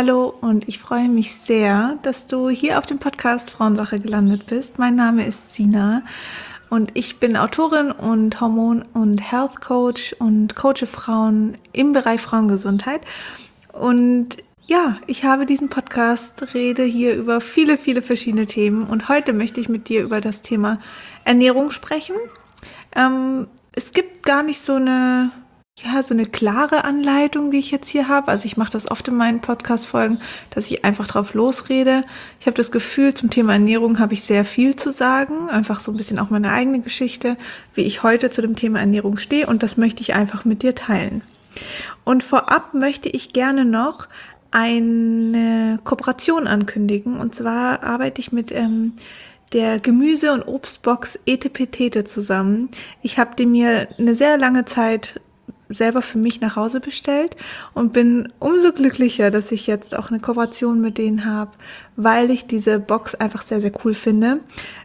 Hallo und ich freue mich sehr, dass du hier auf dem Podcast Frauensache gelandet bist. Mein Name ist Sina und ich bin Autorin und Hormon- und Health Coach und coache Frauen im Bereich Frauengesundheit. Und ja, ich habe diesen Podcast, rede hier über viele, viele verschiedene Themen und heute möchte ich mit dir über das Thema Ernährung sprechen. Es gibt gar nicht so eine klare Anleitung, die ich jetzt hier habe. Also ich mache das oft in meinen Podcast-Folgen, dass ich einfach drauf losrede. Ich habe das Gefühl, zum Thema Ernährung habe ich sehr viel zu sagen. Einfach so ein bisschen auch meine eigene Geschichte, wie ich heute zu dem Thema Ernährung stehe. Und das möchte ich einfach mit dir teilen. Und vorab möchte ich gerne noch eine Kooperation ankündigen. Und zwar arbeite ich mit der Gemüse- und Obstbox Etepetete zusammen. Ich habe die mir eine sehr lange Zeit selber für mich nach Hause bestellt und bin umso glücklicher, dass ich jetzt auch eine Kooperation mit denen habe, weil ich diese Box einfach sehr, sehr cool finde.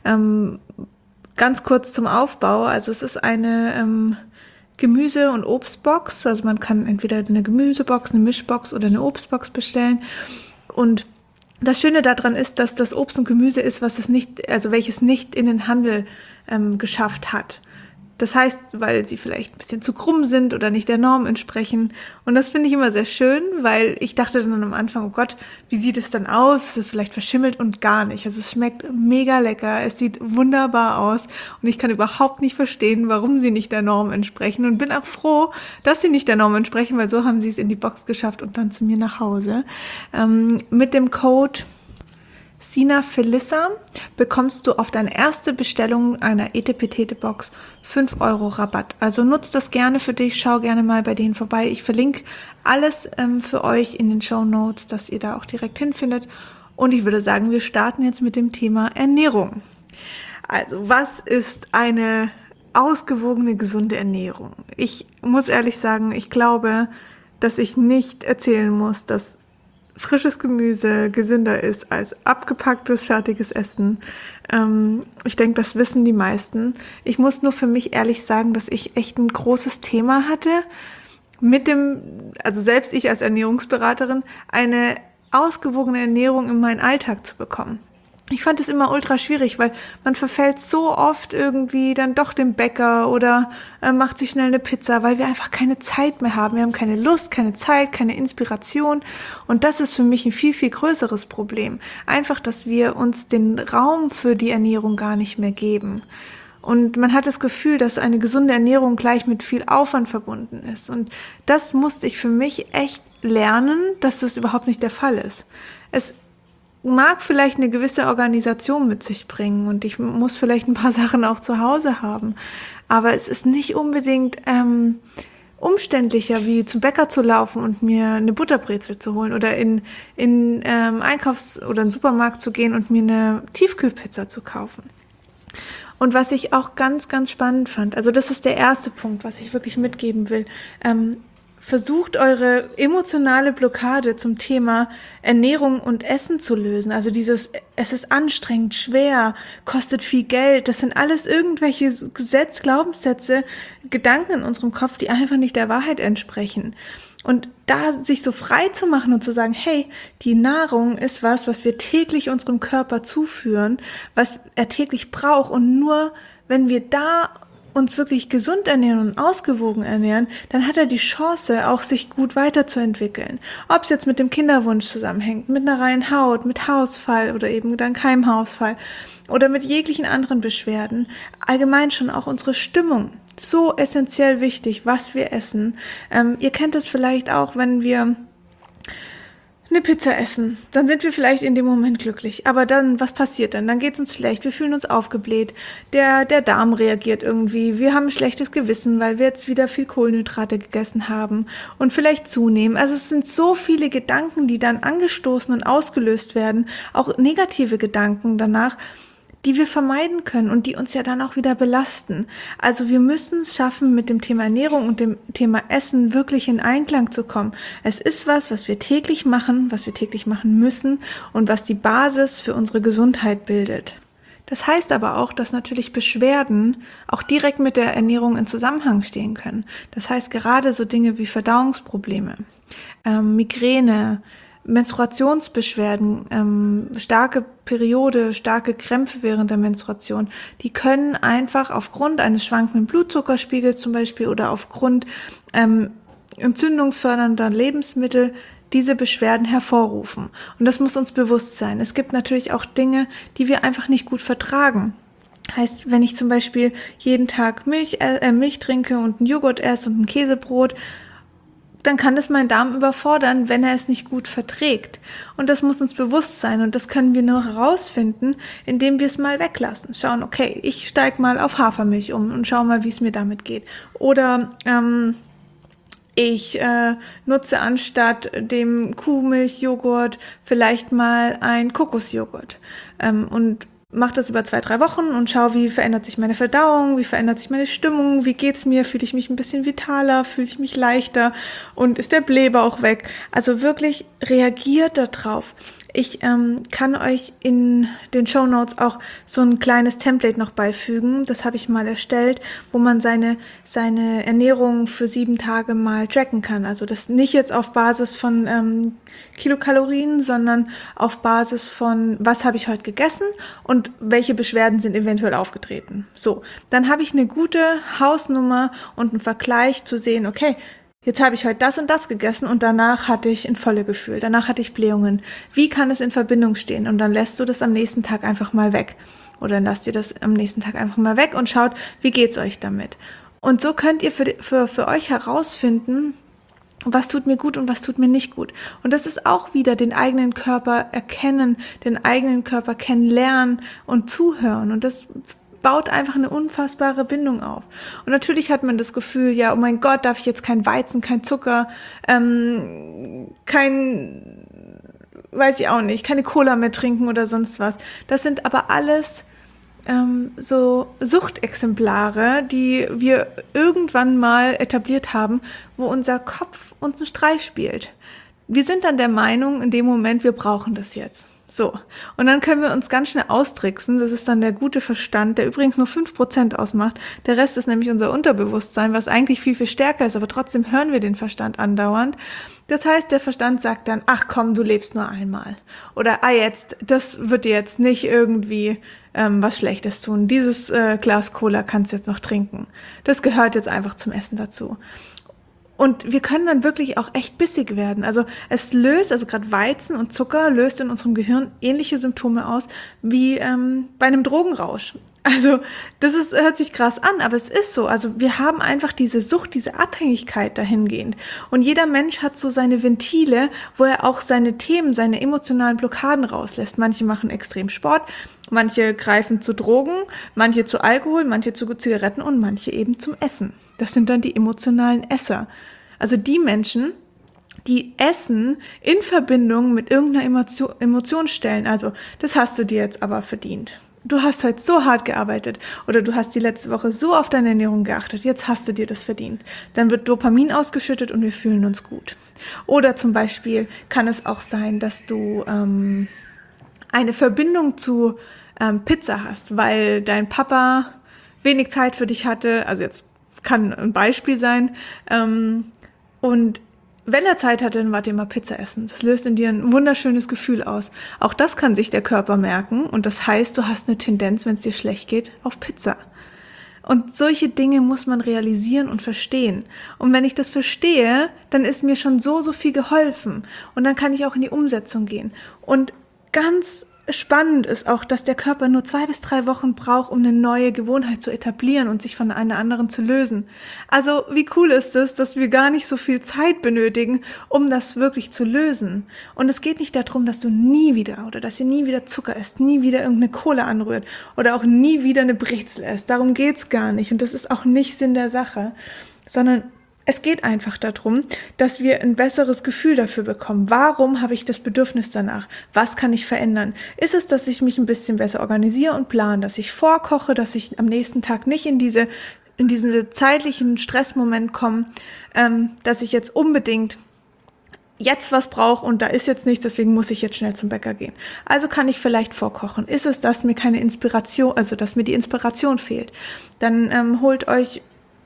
Ganz kurz zum Aufbau, also es ist eine Gemüse- und Obstbox, also man kann entweder eine Gemüsebox, eine Mischbox oder eine Obstbox bestellen und das Schöne daran ist, dass das Obst und Gemüse ist, welches nicht in den Handel geschafft hat. Das heißt, weil sie vielleicht ein bisschen zu krumm sind oder nicht der Norm entsprechen. Und das finde ich immer sehr schön, weil ich dachte dann am Anfang, oh Gott, wie sieht es dann aus? Ist es vielleicht verschimmelt? Und gar nicht. Also es schmeckt mega lecker, es sieht wunderbar aus und ich kann überhaupt nicht verstehen, warum sie nicht der Norm entsprechen und bin auch froh, dass sie nicht der Norm entsprechen, weil so haben sie es in die Box geschafft und dann zu mir nach Hause. Mit dem Code Sina Felissa bekommst du auf deine erste Bestellung einer Etepetete-Box 5 Euro Rabatt. Also nutzt das gerne für dich, schau gerne mal bei denen vorbei. Ich verlinke alles für euch in den Shownotes, dass ihr da auch direkt hinfindet. Und ich würde sagen, wir starten jetzt mit dem Thema Ernährung. Also, was ist eine ausgewogene, gesunde Ernährung? Ich muss ehrlich sagen, ich glaube, dass ich nicht erzählen muss, dass frisches Gemüse gesünder ist als abgepacktes, fertiges Essen. Ich denke, das wissen die meisten. Ich muss nur für mich ehrlich sagen, dass ich echt ein großes Thema hatte also selbst ich als Ernährungsberaterin, eine ausgewogene Ernährung in meinen Alltag zu bekommen. Ich fand es immer ultra schwierig, weil man verfällt so oft irgendwie dann doch dem Bäcker oder macht sich schnell eine Pizza, weil wir einfach keine Zeit mehr haben. Wir haben keine Lust, keine Zeit, keine Inspiration. Und das ist für mich ein viel, viel größeres Problem. Einfach, dass wir uns den Raum für die Ernährung gar nicht mehr geben. Und man hat das Gefühl, dass eine gesunde Ernährung gleich mit viel Aufwand verbunden ist. Und das musste ich für mich echt lernen, dass das überhaupt nicht der Fall ist. Es mag vielleicht eine gewisse Organisation mit sich bringen und ich muss vielleicht ein paar Sachen auch zu Hause haben. Aber es ist nicht unbedingt umständlicher, wie zum Bäcker zu laufen und mir eine Butterbrezel zu holen oder in Einkaufs- oder in den Supermarkt zu gehen und mir eine Tiefkühlpizza zu kaufen. Und was ich auch ganz, ganz spannend fand, also das ist der erste Punkt, was ich wirklich mitgeben will, versucht eure emotionale Blockade zum Thema Ernährung und Essen zu lösen. Also es ist anstrengend, schwer, kostet viel Geld. Das sind alles irgendwelche Glaubenssätze, Gedanken in unserem Kopf, die einfach nicht der Wahrheit entsprechen. Und da sich so frei zu machen und zu sagen, hey, die Nahrung ist was wir täglich unserem Körper zuführen, was er täglich braucht. Und nur wenn wir da uns wirklich gesund ernähren und ausgewogen ernähren, dann hat er die Chance, auch sich gut weiterzuentwickeln. Ob es jetzt mit dem Kinderwunsch zusammenhängt, mit einer reinen Haut, mit Haarausfall oder eben dann keinem Haarausfall oder mit jeglichen anderen Beschwerden. Allgemein schon auch unsere Stimmung. So essentiell wichtig, was wir essen. Ihr kennt das vielleicht auch, wenn wir eine Pizza essen, dann sind wir vielleicht in dem Moment glücklich. Aber dann, was passiert dann? Dann geht's uns schlecht, wir fühlen uns aufgebläht, der Darm reagiert irgendwie, wir haben ein schlechtes Gewissen, weil wir jetzt wieder viel Kohlenhydrate gegessen haben und vielleicht zunehmen. Also es sind so viele Gedanken, die dann angestoßen und ausgelöst werden, auch negative Gedanken danach, die wir vermeiden können und die uns ja dann auch wieder belasten. Also wir müssen es schaffen, mit dem Thema Ernährung und dem Thema Essen wirklich in Einklang zu kommen. Es ist was wir täglich machen, was wir täglich machen müssen und was die Basis für unsere Gesundheit bildet. Das heißt aber auch, dass natürlich Beschwerden auch direkt mit der Ernährung in Zusammenhang stehen können. Das heißt gerade so Dinge wie Verdauungsprobleme, Migräne, Menstruationsbeschwerden, starke Periode, starke Krämpfe während der Menstruation, die können einfach aufgrund eines schwankenden Blutzuckerspiegels zum Beispiel oder aufgrund entzündungsfördernder Lebensmittel diese Beschwerden hervorrufen. Und das muss uns bewusst sein. Es gibt natürlich auch Dinge, die wir einfach nicht gut vertragen. Heißt, wenn ich zum Beispiel jeden Tag Milch trinke und einen Joghurt esse und ein Käsebrot, dann kann das meinen Darm überfordern, wenn er es nicht gut verträgt. Und das muss uns bewusst sein und das können wir nur herausfinden, indem wir es mal weglassen. Schauen, okay, ich steige mal auf Hafermilch um und schau mal, wie es mir damit geht. Oder ich nutze anstatt dem Kuhmilchjoghurt vielleicht mal ein Kokosjoghurt und mache das über 2-3 Wochen und schaue, wie verändert sich meine Verdauung, wie verändert sich meine Stimmung, wie geht's mir, fühle ich mich ein bisschen vitaler, fühle ich mich leichter und ist der Blähbauch weg. Also wirklich reagiert darauf. Ich kann euch in den Shownotes auch so ein kleines Template noch beifügen. Das habe ich mal erstellt, wo man seine Ernährung für 7 Tage mal tracken kann. Also das nicht jetzt auf Basis von Kilokalorien, sondern auf Basis von, was habe ich heute gegessen und welche Beschwerden sind eventuell aufgetreten. So, dann habe ich eine gute Hausnummer und einen Vergleich zu sehen, okay, jetzt habe ich heute das und das gegessen und danach hatte ich ein Völlegefühl, danach hatte ich Blähungen. Wie kann es in Verbindung stehen? Und dann lässt du das am nächsten Tag einfach mal weg. Oder dann lasst ihr das am nächsten Tag einfach mal weg und schaut, wie geht's euch damit? Und so könnt ihr für euch herausfinden, was tut mir gut und was tut mir nicht gut. Und das ist auch wieder den eigenen Körper erkennen, den eigenen Körper kennenlernen und zuhören. Und das baut einfach eine unfassbare Bindung auf. Und natürlich hat man das Gefühl, ja, oh mein Gott, darf ich jetzt kein Weizen, kein Zucker, weiß ich auch nicht, keine Cola mehr trinken oder sonst was. Das sind aber alles so Suchtexemplare, die wir irgendwann mal etabliert haben, wo unser Kopf uns einen Streich spielt. Wir sind dann der Meinung, in dem Moment, wir brauchen das jetzt. So, und dann können wir uns ganz schnell austricksen. Das ist dann der gute Verstand, der übrigens nur 5% ausmacht. Der Rest ist nämlich unser Unterbewusstsein, was eigentlich viel, viel stärker ist, aber trotzdem hören wir den Verstand andauernd. Das heißt, der Verstand sagt dann, ach komm, du lebst nur einmal. Oder, jetzt, das wird dir jetzt nicht irgendwie was Schlechtes tun. Dieses Glas Cola kannst du jetzt noch trinken. Das gehört jetzt einfach zum Essen dazu. Und wir können dann wirklich auch echt bissig werden. Also es löst, also gerade Weizen und Zucker löst in unserem Gehirn ähnliche Symptome aus wie bei einem Drogenrausch. Also hört sich krass an, aber es ist so. Also wir haben einfach diese Sucht, diese Abhängigkeit dahingehend. Und jeder Mensch hat so seine Ventile, wo er auch seine Themen, seine emotionalen Blockaden rauslässt. Manche machen extrem Sport, manche greifen zu Drogen, manche zu Alkohol, manche zu Zigaretten und manche eben zum Essen. Das sind dann die emotionalen Esser. Also die Menschen, die Essen in Verbindung mit irgendeiner Emotion stellen. Also das hast du dir jetzt aber verdient. Du hast heute so hart gearbeitet oder du hast die letzte Woche so auf deine Ernährung geachtet, jetzt hast du dir das verdient. Dann wird Dopamin ausgeschüttet und wir fühlen uns gut. Oder zum Beispiel kann es auch sein, dass du eine Verbindung zu Pizza hast, weil dein Papa wenig Zeit für dich hatte, also jetzt kann ein Beispiel sein, und wenn er Zeit hatte, dann wart ihr mal Pizza essen. Das löst in dir ein wunderschönes Gefühl aus. Auch das kann sich der Körper merken und das heißt, du hast eine Tendenz, wenn es dir schlecht geht, auf Pizza. Und solche Dinge muss man realisieren und verstehen. Und wenn ich das verstehe, dann ist mir schon so viel geholfen. Und dann kann ich auch in die Umsetzung gehen. Und ganz spannend ist auch, dass der Körper nur 2 bis 3 Wochen braucht, um eine neue Gewohnheit zu etablieren und sich von einer anderen zu lösen. Also wie cool ist es, dass wir gar nicht so viel Zeit benötigen, um das wirklich zu lösen. Und es geht nicht darum, dass du nie wieder oder dass ihr nie wieder Zucker esst, nie wieder irgendeine Cola anrührt oder auch nie wieder eine Brezel esst. Darum geht's gar nicht und das ist auch nicht Sinn der Sache, sondern es geht einfach darum, dass wir ein besseres Gefühl dafür bekommen. Warum habe ich das Bedürfnis danach? Was kann ich verändern? Ist es, dass ich mich ein bisschen besser organisiere und plane, dass ich vorkoche, dass ich am nächsten Tag nicht in diesen zeitlichen Stressmoment komme, dass ich jetzt unbedingt jetzt was brauche und da ist jetzt nichts, deswegen muss ich jetzt schnell zum Bäcker gehen. Also kann ich vielleicht vorkochen. Ist es, dass mir keine Inspiration, also dass mir die Inspiration fehlt? Dann holt euch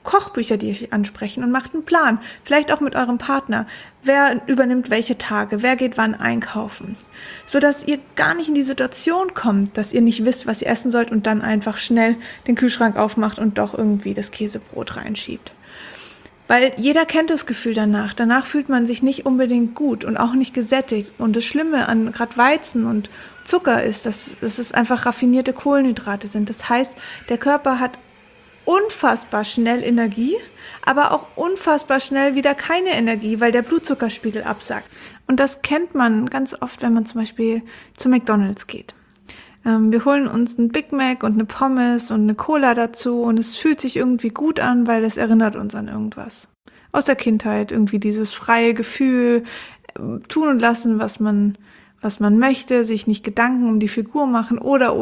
Kochbücher, die euch ansprechen, und macht einen Plan. Vielleicht auch mit eurem Partner. Wer übernimmt welche Tage? Wer geht wann einkaufen? Sodass ihr gar nicht in die Situation kommt, dass ihr nicht wisst, was ihr essen sollt und dann einfach schnell den Kühlschrank aufmacht und doch irgendwie das Käsebrot reinschiebt. Weil jeder kennt das Gefühl danach. Danach fühlt man sich nicht unbedingt gut und auch nicht gesättigt. Und das Schlimme an gerade Weizen und Zucker ist, dass es einfach raffinierte Kohlenhydrate sind. Das heißt, der Körper hat unfassbar schnell Energie, aber auch unfassbar schnell wieder keine Energie, weil der Blutzuckerspiegel absackt. Und das kennt man ganz oft, wenn man zum Beispiel zu McDonald's geht. Wir holen uns einen Big Mac und eine Pommes und eine Cola dazu und es fühlt sich irgendwie gut an, weil es erinnert uns an irgendwas. Aus der Kindheit, irgendwie dieses freie Gefühl, tun und lassen, was man möchte, sich nicht Gedanken um die Figur machen oder.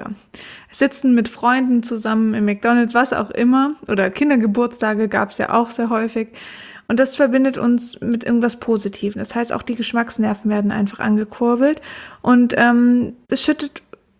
Sitzen mit Freunden zusammen im McDonald's, was auch immer, oder Kindergeburtstage gab es ja auch sehr häufig. Und das verbindet uns mit irgendwas Positivem. Das heißt, auch die Geschmacksnerven werden einfach angekurbelt und es schüttet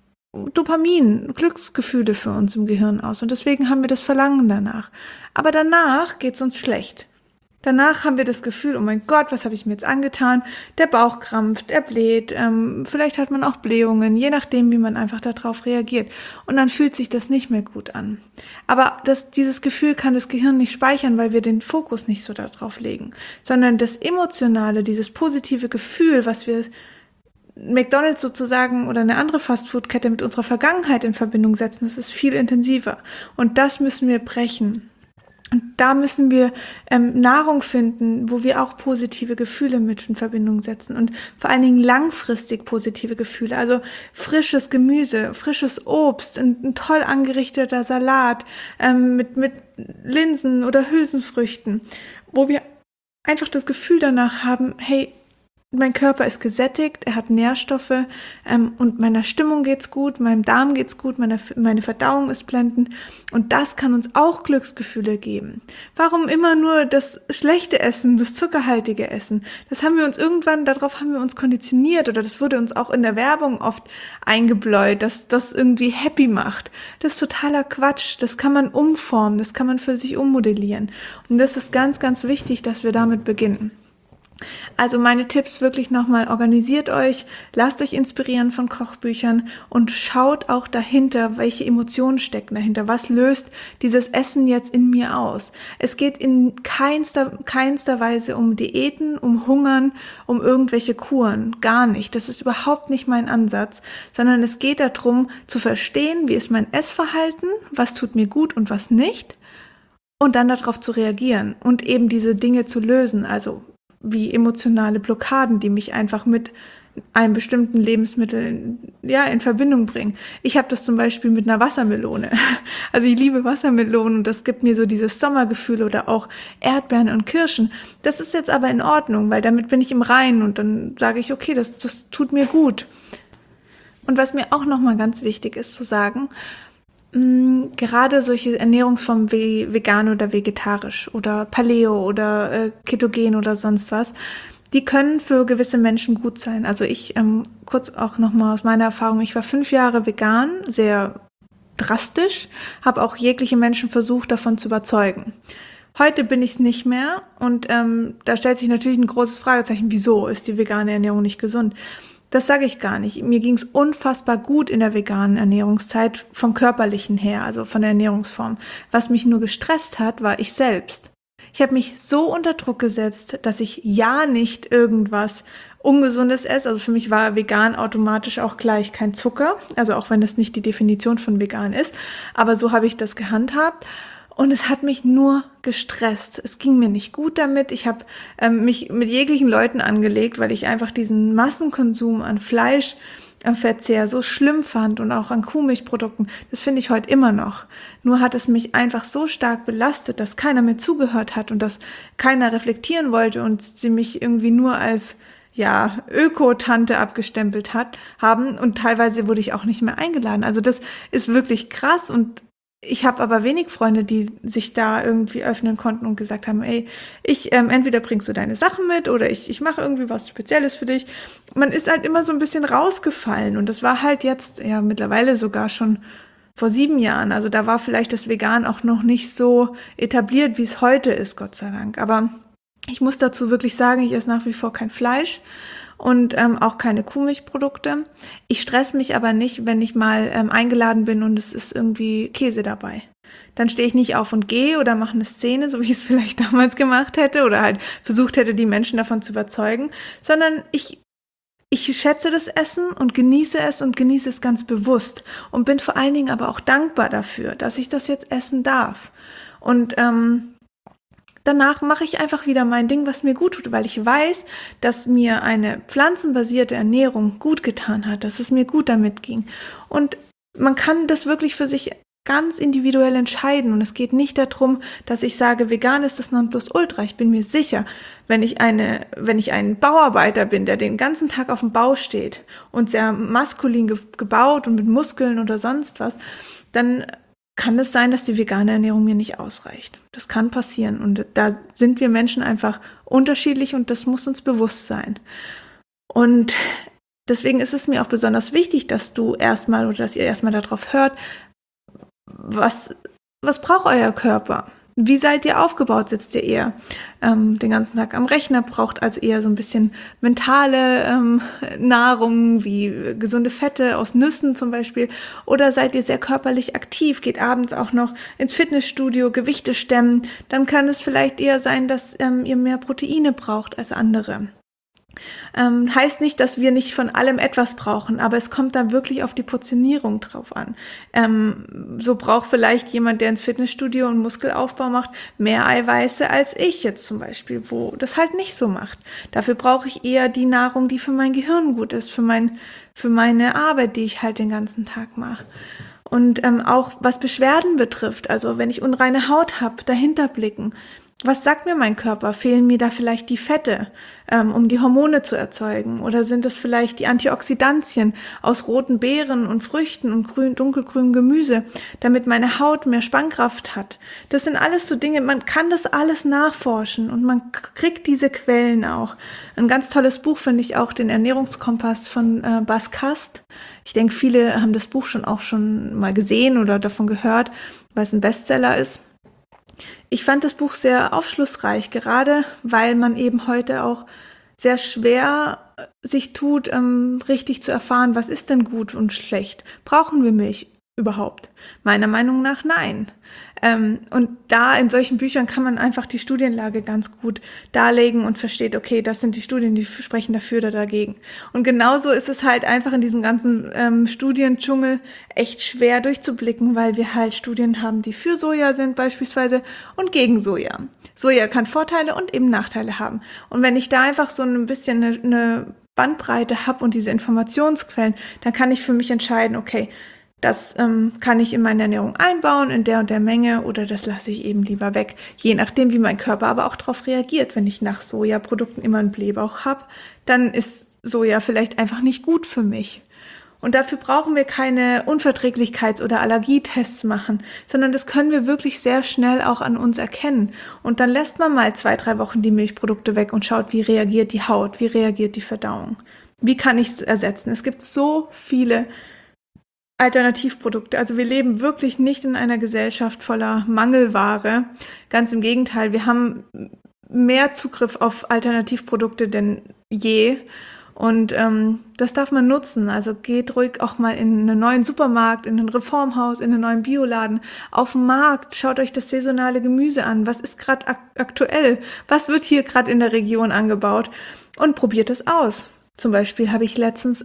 Dopamin, Glücksgefühle für uns im Gehirn aus. Und deswegen haben wir das Verlangen danach. Aber danach geht's uns schlecht. Danach haben wir das Gefühl, oh mein Gott, was habe ich mir jetzt angetan? Der Bauch krampft, er bläht, vielleicht hat man auch Blähungen, je nachdem, wie man einfach darauf reagiert. Und dann fühlt sich das nicht mehr gut an. Aber dieses Gefühl kann das Gehirn nicht speichern, weil wir den Fokus nicht so darauf legen. Sondern das Emotionale, dieses positive Gefühl, was wir McDonald's sozusagen oder eine andere Fastfood-Kette mit unserer Vergangenheit in Verbindung setzen, das ist viel intensiver. Und das müssen wir brechen. Und da müssen wir Nahrung finden, wo wir auch positive Gefühle mit in Verbindung setzen und vor allen Dingen langfristig positive Gefühle. Also frisches Gemüse, frisches Obst, ein toll angerichteter Salat mit Linsen oder Hülsenfrüchten, wo wir einfach das Gefühl danach haben, hey, mein Körper ist gesättigt, er hat Nährstoffe und meiner Stimmung geht's gut, meinem Darm geht's gut, meine Verdauung ist blendend und das kann uns auch Glücksgefühle geben. Warum immer nur das schlechte Essen, das zuckerhaltige Essen? Darauf haben wir uns konditioniert oder das wurde uns auch in der Werbung oft eingebläut, dass das irgendwie happy macht. Das ist totaler Quatsch, das kann man umformen, das kann man für sich ummodellieren und das ist ganz, ganz wichtig, dass wir damit beginnen. Also meine Tipps wirklich nochmal, organisiert euch, lasst euch inspirieren von Kochbüchern und schaut auch dahinter, welche Emotionen stecken dahinter, was löst dieses Essen jetzt in mir aus. Es geht in keinster Weise um Diäten, um Hungern, um irgendwelche Kuren, gar nicht. Das ist überhaupt nicht mein Ansatz, sondern es geht darum zu verstehen, wie ist mein Essverhalten, was tut mir gut und was nicht und dann darauf zu reagieren und eben diese Dinge zu lösen, also wie emotionale Blockaden, die mich einfach mit einem bestimmten Lebensmittel in Verbindung bringen. Ich habe das zum Beispiel mit einer Wassermelone. Also ich liebe Wassermelonen und das gibt mir so dieses Sommergefühl oder auch Erdbeeren und Kirschen. Das ist jetzt aber in Ordnung, weil damit bin ich im Reinen und dann sage ich, okay, das tut mir gut. Und was mir auch nochmal ganz wichtig ist zu sagen, gerade solche Ernährungsformen wie vegan oder vegetarisch oder Paleo oder Ketogen oder sonst was, die können für gewisse Menschen gut sein. Also ich, kurz auch nochmal aus meiner Erfahrung, ich war 5 Jahre vegan, sehr drastisch, habe auch jegliche Menschen versucht, davon zu überzeugen. Heute bin ich es nicht mehr und da stellt sich natürlich ein großes Fragezeichen, wieso ist die vegane Ernährung nicht gesund? Das sage ich gar nicht. Mir ging es unfassbar gut in der veganen Ernährungszeit vom Körperlichen her, also von der Ernährungsform. Was mich nur gestresst hat, war ich selbst. Ich habe mich so unter Druck gesetzt, dass ich ja nicht irgendwas Ungesundes esse. Also für mich war vegan automatisch auch gleich kein Zucker, also auch wenn das nicht die Definition von vegan ist. Aber so habe ich das gehandhabt. Und es hat mich nur gestresst. Es ging mir nicht gut damit. Ich habe mich mit jeglichen Leuten angelegt, weil ich einfach diesen Massenkonsum an Fleischverzehr so schlimm fand und auch an Kuhmilchprodukten. Das finde ich heute immer noch. Nur hat es mich einfach so stark belastet, dass keiner mir zugehört hat und dass keiner reflektieren wollte und sie mich irgendwie nur als Öko-Tante abgestempelt haben und teilweise wurde ich auch nicht mehr eingeladen. Also das ist wirklich krass und ich habe aber wenig Freunde, die sich da irgendwie öffnen konnten und gesagt haben, ey, entweder bringst du deine Sachen mit oder ich mache irgendwie was Spezielles für dich. Man ist halt immer so ein bisschen rausgefallen und das war halt jetzt mittlerweile sogar schon vor 7 Jahren. Also da war vielleicht das Vegan auch noch nicht so etabliert, wie es heute ist, Gott sei Dank. Aber ich muss dazu wirklich sagen, ich esse nach wie vor kein Fleisch und auch keine Kuhmilchprodukte. Ich stress mich aber nicht, wenn ich mal eingeladen bin und es ist irgendwie Käse dabei. Dann stehe ich nicht auf und gehe oder mache eine Szene, so wie ich es vielleicht damals gemacht hätte oder halt versucht hätte, die Menschen davon zu überzeugen, sondern ich schätze das Essen und genieße es ganz bewusst und bin vor allen Dingen aber auch dankbar dafür, dass ich das jetzt essen darf. Und danach mache ich einfach wieder mein Ding, was mir gut tut, weil ich weiß, dass mir eine pflanzenbasierte Ernährung gut getan hat, dass es mir gut damit ging. Und man kann das wirklich für sich ganz individuell entscheiden und es geht nicht darum, dass ich sage, vegan ist das Nonplusultra. Ich bin mir sicher, wenn ich ein Bauarbeiter bin, der den ganzen Tag auf dem Bau steht und sehr maskulin gebaut und mit Muskeln oder sonst was, dann kann es sein, dass die vegane Ernährung mir nicht ausreicht. Das kann passieren und da sind wir Menschen einfach unterschiedlich und das muss uns bewusst sein. Und deswegen ist es mir auch besonders wichtig, dass ihr erstmal darauf hört, was braucht euer Körper? Wie seid ihr aufgebaut? Sitzt ihr eher den ganzen Tag am Rechner, braucht also eher so ein bisschen mentale Nahrung, wie gesunde Fette aus Nüssen zum Beispiel? Oder seid ihr sehr körperlich aktiv, geht abends auch noch ins Fitnessstudio, Gewichte stemmen? Dann kann es vielleicht eher sein, dass ihr mehr Proteine braucht als andere. Heißt nicht, dass wir nicht von allem etwas brauchen, aber es kommt dann wirklich auf die Portionierung drauf an. So braucht vielleicht jemand, der ins Fitnessstudio und Muskelaufbau macht, mehr Eiweiße als ich jetzt zum Beispiel, wo das halt nicht so macht. Dafür brauche ich eher die Nahrung, die für mein Gehirn gut ist, für meine Arbeit, die ich halt den ganzen Tag mache. Und auch was Beschwerden betrifft, also wenn ich unreine Haut habe, dahinter blicken. Was sagt mir mein Körper? Fehlen mir da vielleicht die Fette, um die Hormone zu erzeugen? Oder sind es vielleicht die Antioxidantien aus roten Beeren und Früchten und dunkelgrünem Gemüse, damit meine Haut mehr Spannkraft hat? Das sind alles so Dinge, man kann das alles nachforschen und man kriegt diese Quellen auch. Ein ganz tolles Buch finde ich auch, den Ernährungskompass von Bas Kast. Ich denke, viele haben das Buch schon mal gesehen oder davon gehört, weil es ein Bestseller ist. Ich fand das Buch sehr aufschlussreich, gerade weil man eben heute auch sehr schwer sich tut, richtig zu erfahren, was ist denn gut und schlecht. Brauchen wir Milch überhaupt? Meiner Meinung nach nein. Und da in solchen Büchern kann man einfach die Studienlage ganz gut darlegen und versteht, okay, das sind die Studien, die sprechen dafür oder dagegen. Und genauso ist es halt einfach in diesem ganzen Studiendschungel echt schwer durchzublicken, weil wir halt Studien haben, die für Soja sind beispielsweise und gegen Soja. Soja kann Vorteile und eben Nachteile haben. Und wenn ich da einfach so ein bisschen eine Bandbreite habe und diese Informationsquellen, dann kann ich für mich entscheiden, okay, das kann ich in meine Ernährung einbauen, in der und der Menge, oder das lasse ich eben lieber weg. Je nachdem, wie mein Körper aber auch darauf reagiert. Wenn ich nach Sojaprodukten immer einen Blähbauch habe, dann ist Soja vielleicht einfach nicht gut für mich. Und dafür brauchen wir keine Unverträglichkeits- oder Allergietests machen, sondern das können wir wirklich sehr schnell auch an uns erkennen. Und dann lässt man mal 2-3 Wochen die Milchprodukte weg und schaut, wie reagiert die Haut, wie reagiert die Verdauung. Wie kann ich es ersetzen? Es gibt so viele Alternativprodukte. Also wir leben wirklich nicht in einer Gesellschaft voller Mangelware. Ganz im Gegenteil, wir haben mehr Zugriff auf Alternativprodukte denn je. Und das darf man nutzen. Also geht ruhig auch mal in einen neuen Supermarkt, in ein Reformhaus, in einen neuen Bioladen, auf den Markt. Schaut euch das saisonale Gemüse an. Was ist gerade aktuell? Was wird hier gerade in der Region angebaut? Und probiert es aus. Zum Beispiel habe ich letztens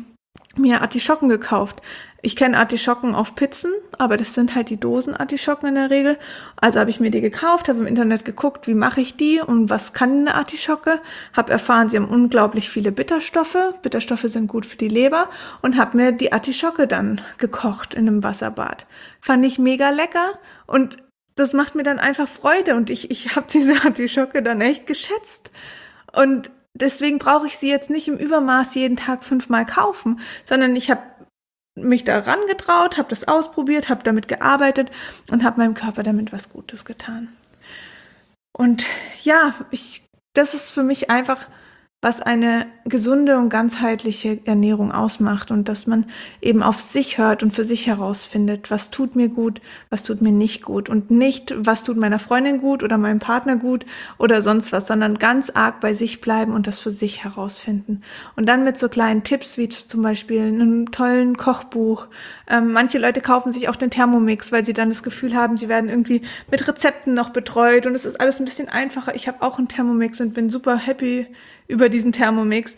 mir Artischocken gekauft. Ich kenne Artischocken auf Pizzen, aber das sind halt die Dosen-Artischocken in der Regel. Also habe ich mir die gekauft, habe im Internet geguckt, wie mache ich die und was kann eine Artischocke. Habe erfahren, sie haben unglaublich viele Bitterstoffe. Bitterstoffe sind gut für die Leber und habe mir die Artischocke dann gekocht in einem Wasserbad. Fand ich mega lecker und das macht mir dann einfach Freude und ich habe diese Artischocke dann echt geschätzt. Und deswegen brauche ich sie jetzt nicht im Übermaß jeden Tag 5-mal kaufen, sondern ich habe mich daran getraut, habe das ausprobiert, habe damit gearbeitet und habe meinem Körper damit was Gutes getan. Und ja, das ist für mich einfach was eine gesunde und ganzheitliche Ernährung ausmacht und dass man eben auf sich hört und für sich herausfindet, was tut mir gut, was tut mir nicht gut und nicht, was tut meiner Freundin gut oder meinem Partner gut oder sonst was, sondern ganz arg bei sich bleiben und das für sich herausfinden. Und dann mit so kleinen Tipps wie zum Beispiel einem tollen Kochbuch. Manche Leute kaufen sich auch den Thermomix, weil sie dann das Gefühl haben, sie werden irgendwie mit Rezepten noch betreut und es ist alles ein bisschen einfacher. Ich habe auch einen Thermomix und bin super happy über diesen Thermomix.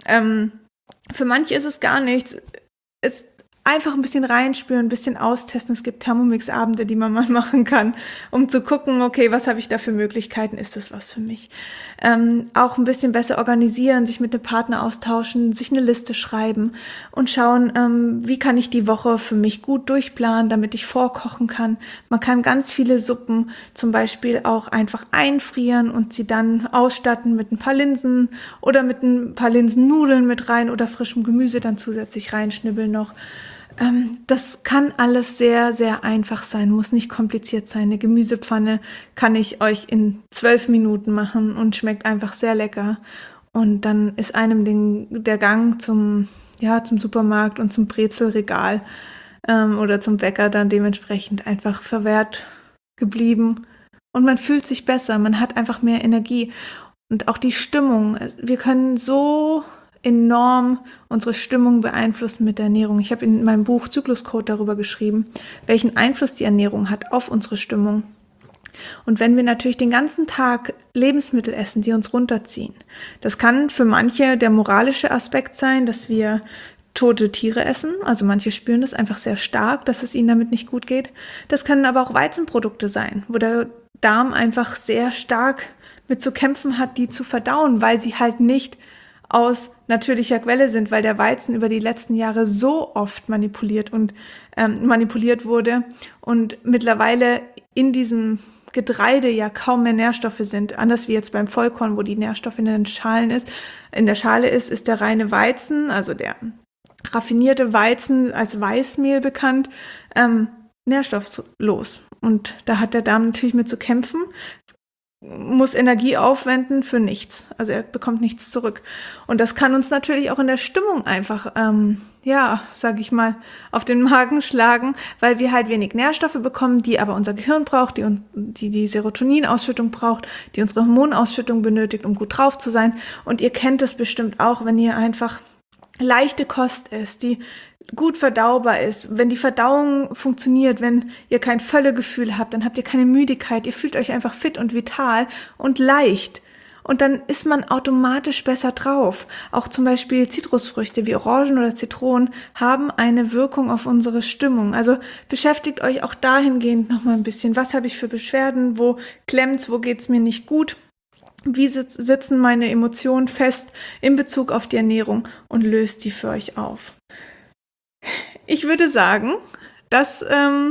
Für manche ist es gar nichts. Es einfach ein bisschen reinspüren, ein bisschen austesten. Es gibt Thermomix-Abende, die man mal machen kann, um zu gucken, okay, was habe ich da für Möglichkeiten? Ist das was für mich? Auch ein bisschen besser organisieren, sich mit dem Partner austauschen, sich eine Liste schreiben und schauen, wie kann ich die Woche für mich gut durchplanen, damit ich vorkochen kann. Man kann ganz viele Suppen zum Beispiel auch einfach einfrieren und sie dann ausstatten mit ein paar Linsen oder mit ein paar Linsennudeln mit rein oder frischem Gemüse dann zusätzlich reinschnibbeln noch. Das kann alles sehr, sehr einfach sein, muss nicht kompliziert sein. Eine Gemüsepfanne kann ich euch in 12 Minuten machen und schmeckt einfach sehr lecker. Und dann ist einem der Gang zum Supermarkt und zum Brezelregal oder zum Bäcker dann dementsprechend einfach verwehrt geblieben. Und man fühlt sich besser, man hat einfach mehr Energie. Und auch die Stimmung. Wir können so enorm unsere Stimmung beeinflussen mit der Ernährung. Ich habe in meinem Buch Zykluscode darüber geschrieben, welchen Einfluss die Ernährung hat auf unsere Stimmung. Und wenn wir natürlich den ganzen Tag Lebensmittel essen, die uns runterziehen, das kann für manche der moralische Aspekt sein, dass wir tote Tiere essen. Also manche spüren das einfach sehr stark, dass es ihnen damit nicht gut geht. Das können aber auch Weizenprodukte sein, wo der Darm einfach sehr stark mit zu kämpfen hat, die zu verdauen, weil sie halt nicht aus natürlicher Quelle sind, weil der Weizen über die letzten Jahre so oft manipuliert wurde und mittlerweile in diesem Getreide ja kaum mehr Nährstoffe sind, anders wie jetzt beim Vollkorn, wo die Nährstoffe in den Schalen ist. In der Schale ist der reine Weizen, also der raffinierte Weizen als Weißmehl bekannt, nährstofflos. Und da hat der Darm natürlich mit zu kämpfen, muss Energie aufwenden für nichts. Also er bekommt nichts zurück. Und das kann uns natürlich auch in der Stimmung einfach, sage ich mal, auf den Magen schlagen, weil wir halt wenig Nährstoffe bekommen, die aber unser Gehirn braucht, die Serotoninausschüttung braucht, die unsere Hormonausschüttung benötigt, um gut drauf zu sein. Und ihr kennt es bestimmt auch, wenn ihr einfach leichte Kost isst, die gut verdaubar ist, wenn die Verdauung funktioniert, wenn ihr kein Völlegefühl habt, dann habt ihr keine Müdigkeit, ihr fühlt euch einfach fit und vital und leicht. Und dann ist man automatisch besser drauf. Auch zum Beispiel Zitrusfrüchte wie Orangen oder Zitronen haben eine Wirkung auf unsere Stimmung. Also beschäftigt euch auch dahingehend nochmal ein bisschen. Was habe ich für Beschwerden? Wo klemmt's? Wo geht's mir nicht gut? Wie sitzen meine Emotionen fest in Bezug auf die Ernährung und löst die für euch auf? Ich würde sagen, das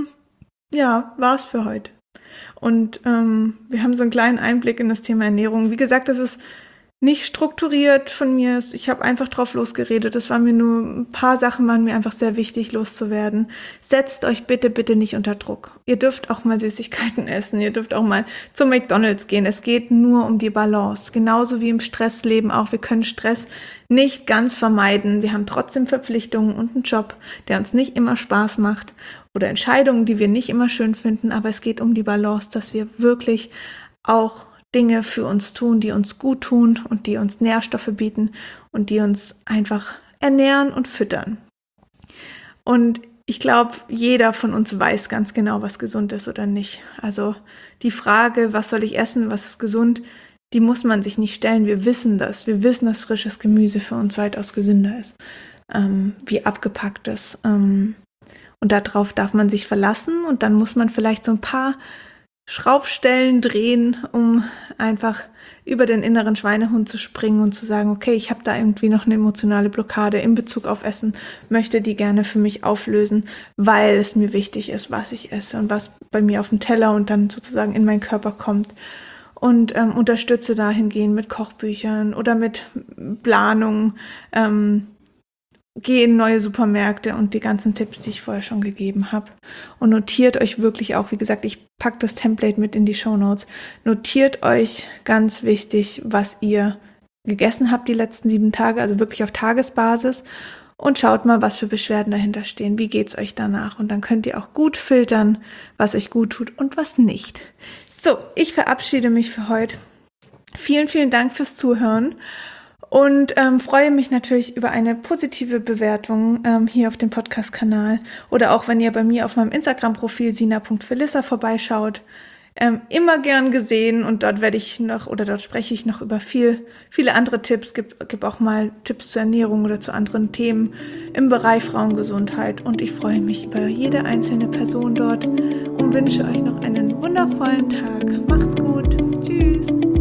war's für heute. Und wir haben so einen kleinen Einblick in das Thema Ernährung. Wie gesagt, das ist nicht strukturiert von mir. Ich habe einfach drauf losgeredet. Das war mir nur, ein paar Sachen waren mir einfach sehr wichtig, loszuwerden. Setzt euch bitte, bitte nicht unter Druck. Ihr dürft auch mal Süßigkeiten essen. Ihr dürft auch mal zum McDonald's gehen. Es geht nur um die Balance. Genauso wie im Stressleben auch. Wir können Stress nicht ganz vermeiden. Wir haben trotzdem Verpflichtungen und einen Job, der uns nicht immer Spaß macht. Oder Entscheidungen, die wir nicht immer schön finden. Aber es geht um die Balance, dass wir wirklich auch Dinge für uns tun, die uns gut tun und die uns Nährstoffe bieten und die uns einfach ernähren und füttern. Und ich glaube, jeder von uns weiß ganz genau, was gesund ist oder nicht. Also die Frage, was soll ich essen, was ist gesund, die muss man sich nicht stellen. Wir wissen das. Wir wissen, dass frisches Gemüse für uns weitaus gesünder ist, wie abgepacktes. Und darauf darf man sich verlassen und dann muss man vielleicht so ein paar Schraubstellen drehen, um einfach über den inneren Schweinehund zu springen und zu sagen, okay, ich habe da irgendwie noch eine emotionale Blockade in Bezug auf Essen, möchte die gerne für mich auflösen, weil es mir wichtig ist, was ich esse und was bei mir auf dem Teller und dann sozusagen in meinen Körper kommt. Und unterstütze dahingehend mit Kochbüchern oder mit Planung, geh in neue Supermärkte und die ganzen Tipps, die ich vorher schon gegeben habe. Und notiert euch wirklich auch, wie gesagt, ich packe das Template mit in die Shownotes. Notiert euch ganz wichtig, was ihr gegessen habt die letzten 7 Tage, also wirklich auf Tagesbasis, und schaut mal, was für Beschwerden dahinter stehen. Wie geht's euch danach? Und dann könnt ihr auch gut filtern, was euch gut tut und was nicht. So, ich verabschiede mich für heute. Vielen, vielen Dank fürs Zuhören und freue mich natürlich über eine positive Bewertung hier auf dem Podcast-Kanal oder auch, wenn ihr bei mir auf meinem Instagram-Profil sina.felissa vorbeischaut. Immer gern gesehen, und dort dort spreche ich noch über viele andere Tipps, gib auch mal Tipps zur Ernährung oder zu anderen Themen im Bereich Frauengesundheit, und ich freue mich über jede einzelne Person dort und wünsche euch noch einen wundervollen Tag. Macht's gut. Tschüss.